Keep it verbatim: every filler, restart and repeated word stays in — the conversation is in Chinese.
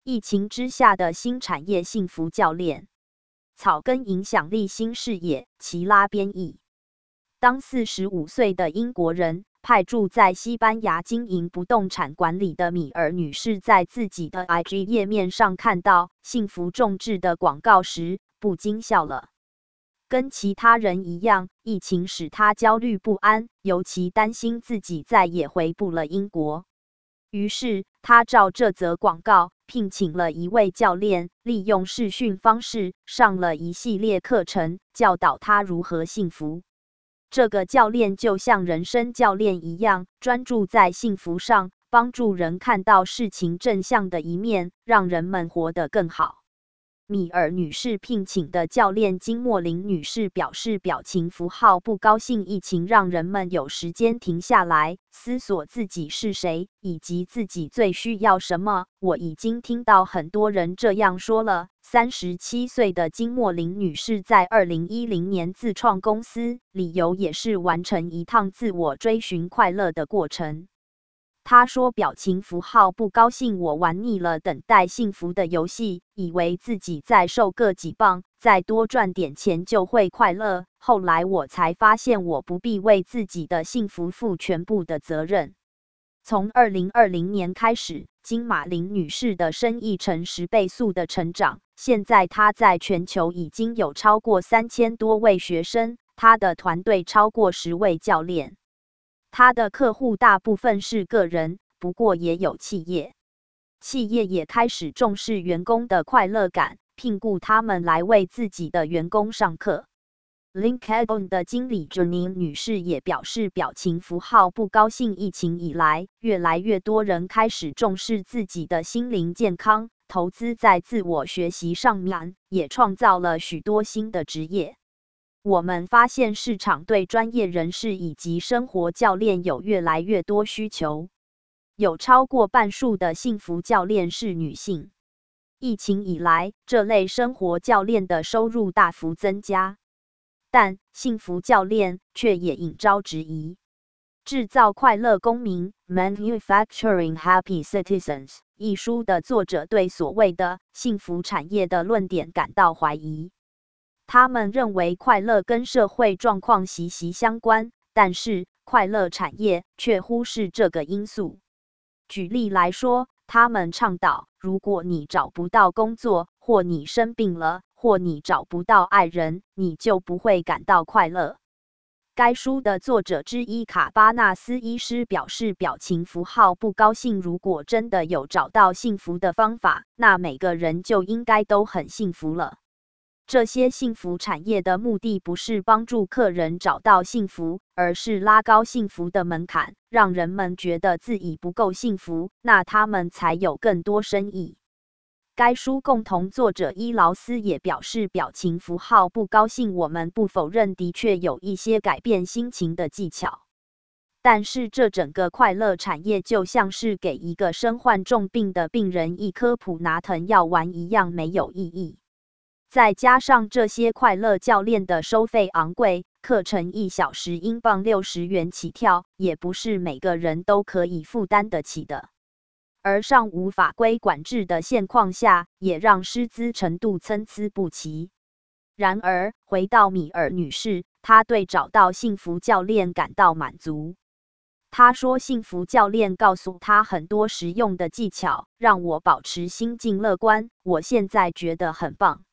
疫情之下的新产业幸福教练，草根影响力新事业，齐拉编译。当四十五岁的英国人，派驻在西班牙经营不动产管理的米尔女士在自己的 I G 页面上看到幸福众志的广告时，不禁笑了。跟其他人一样，疫情使她焦虑不安，尤其担心自己再也回不了英国。于是，她照这则广告，聘请了一位教练，利用视讯方式上了一系列课程，教导她如何幸福。这个教练就像人生教练一样，专注在幸福上，帮助人看到事情正向的一面，让人们活得更好。米尔女士聘请的教练金莫林女士表示，表情符号不高兴疫情让人们有时间停下来，思索自己是谁，以及自己最需要什么。我已经听到很多人这样说了。三十七岁的金莫林女士在二零一零年自创公司，理由也是完成一趟自我追寻快乐的过程。他说，表情符号不高兴，我玩腻了等待幸福的游戏，以为自己再瘦个几磅，再多赚点钱就会快乐。后来我才发现，我不必为自己的幸福负全部的责任。从二零二零年开始，金马林女士的生意呈十倍速的成长，现在她在全球已经有超过三千多位学生，她的团队超过十位教练。他的客户大部分是个人，不过也有企业。企业也开始重视员工的快乐感，聘雇他们来为自己的员工上课。LinkedIn 的经理 Janine 女士也表示，表情符号不高兴疫情以来，越来越多人开始重视自己的心灵健康，投资在自我学习上面，也创造了许多新的职业。我们发现市场对专业人士以及生活教练有越来越多需求，有超过半数的幸福教练是女性。疫情以来，这类生活教练的收入大幅增加，但幸福教练却也引招质疑。制造快乐公民 Manufacturing Happy Citizens 一书的作者对所谓的幸福产业的论点感到怀疑。他们认为快乐跟社会状况息息相关，但是快乐产业却忽视这个因素。举例来说，他们倡导，如果你找不到工作，或你生病了，或你找不到爱人，你就不会感到快乐。该书的作者之一卡巴纳斯医师表示，表情符号不高兴，如果真的有找到幸福的方法，那每个人就应该都很幸福了。这些幸福产业的目的不是帮助客人找到幸福，而是拉高幸福的门槛，让人们觉得自己不够幸福，那他们才有更多生意。该书共同作者伊劳斯也表示，表情符号不高兴，我们不否认的确有一些改变心情的技巧。但是这整个快乐产业就像是给一个身患重病的病人一颗普拿疼药丸一样没有意义。再加上这些快乐教练的收费昂贵，课程一小时英镑六十元起跳，也不是每个人都可以负担得起的。而上无法规管制的现况下，也让师资程度参差不齐。然而，回到米尔女士，她对找到幸福教练感到满足。她说，幸福教练告诉她很多实用的技巧，让我保持心境乐观，我现在觉得很棒。